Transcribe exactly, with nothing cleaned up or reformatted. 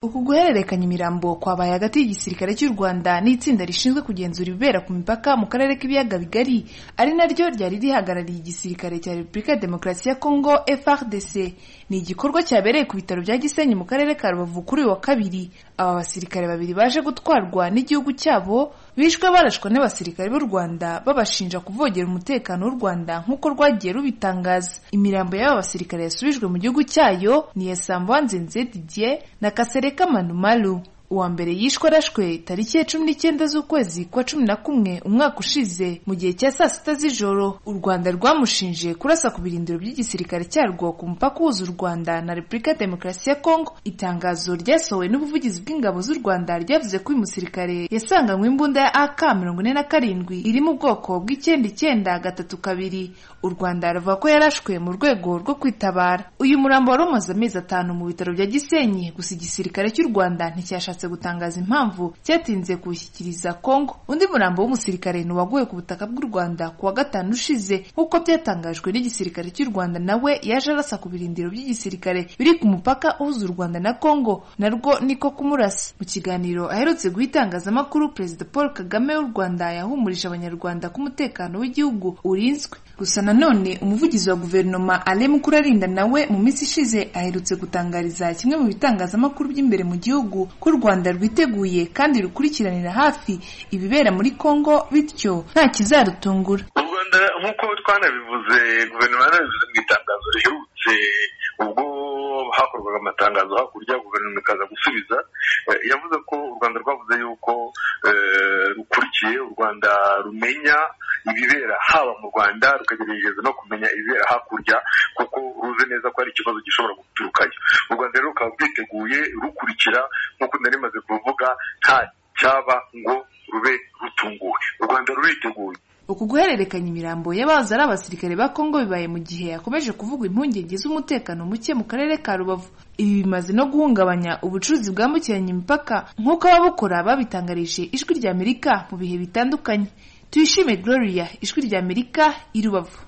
Uku guhererekanya imirambo kwabaye hagati y'igisirikare cy'u Rwanda n'itsinda rishinzwe kugenzura ibibera ku mipaka mu karere k'ibiyaga bigari, ari naryo ryari rihagarariye igisirikare cya Repubulika ya Demokarasi ya Kongo F A R D C. Ni igikorwa cyabereye ku bitaro bya Gisenyi mu karere ka Rubavu kuri uyu wa kabiri. Aba basirikare babiri baje gutwarwa n'igihugu cyabo bishwe barashwa n'abasirikare b'u Rwanda babashinja kuvogera umutekano w'u Rwanda nk'uko rwagiye rubitangaza. Imirambo y'aba basirikare yasubijwe mu gihugu cyayo ni ya Sambwanze Didier na Kasereka Manumalu. Uwa mbere yishwe arashwe tariki ya cumi n'icyenda z'ukwezi kwa cumi na kumwe umwaka ushize mu gihe cya saa sita z'ijoro. U Rwanda rwamushinje kurasa ku birindiro by'igisirikare cyarwo ku mupaka uhuza u Rwanda na Repubulika ya Demokarasi ya Kongo. Itangazo ryasohowe n'ubuvugizi bw'ingabo z'u Rwanda ryavuze ko uyu musirikare yasanganywe imbunda ya A K mirongo ine na karindwi iri mu bwoko bw'icyenda icyenda gatatu kabiri. U Rwanda ruvuga ko yarashwe mu rwego rwo kwitabara. Uyu murambo wari umaze amezi atanu mu bitaro bya Gisenyi, gusa igisirikare cy'u Rwanda nticyashatse gutangaza impamvu cyatinze kuwushyikiriza Kongo. Undi murambo w'umusirikare n'uwaguye ku butaka bw'u Rwanda kuwa gatanu ushize nk'uko byatangajwe n'igisirikare cy'u Rwanda, nawe yaje arasa ku birindiro by'igisirikare biri ku mupaka uhuza u Rwanda na Kongo, narwo niko kumurasa. Mu kiganiro aherutse guha itangazamakuru, Perezida Paul Kagame w'u Rwanda yahumurije abanyarwanda ko umutekano w'igihugu urinzwe. Gusa nanone umuvugizi wa guverinoma Ale Mukurarinda nawe mu minsi ishize aherutse gutangariza kimwe mu bitangazamakuru by'imbere mu gihugu ko u Rwanda rwiteguye kandi rukurikiranira hafi ibibera muri Kongo, bityo nta kizarutungura. U Rwanda nk'uko twanabivuze, guverinoma yanabivuze mu itangazo riherutse ubwo hakorwaga amatangazo hakurya guverinoma ikaza gusubiza, yavuze ko u Rwanda rwavuze yuko rukurikiye, u Rwanda rumenya ibibera haba mu Rwanda rukagerageza no kumenya ibibera hakurya, kuko ruzi neza ko ari ikibazo gishobora guturukayo. U Rwanda rero rukaba rwiteguye rukurikira, nk'uko nari maze kuvuga, nta cyaba ngo rube rutunguwe. U Rwanda ruriteguye. Uku guhererekanya imirambo y'abaza ari abasirikare ba Kongo bibaye mu gihe hakomeje kuvugwa impungenge z'umutekano muke mu karere ka Rubavu. Ibi bimaze no guhungabanya ubucuruzi bwambukiranya imipaka nk'uko ababukora babitangarije Ijwi ry'Amerika mu bihe bitandukanye. Tuyishime Gloria, Ijwi ry'Amerika, i Rubavu.